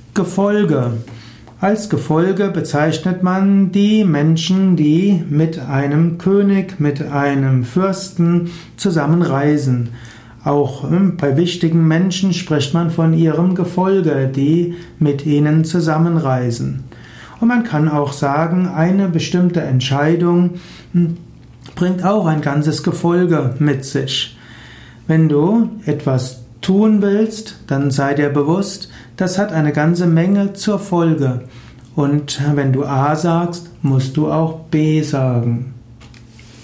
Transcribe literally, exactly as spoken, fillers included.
Gefolge. Als Gefolge bezeichnet man die Menschen, die mit einem König, mit einem Fürsten zusammenreisen. Auch bei wichtigen Menschen spricht man von ihrem Gefolge, die mit ihnen zusammenreisen. Und man kann auch sagen, eine bestimmte Entscheidung bringt auch ein ganzes Gefolge mit sich. Wenn du etwas tun willst, dann sei dir bewusst, das hat eine ganze Menge zur Folge. Und wenn du A sagst, musst du auch B sagen.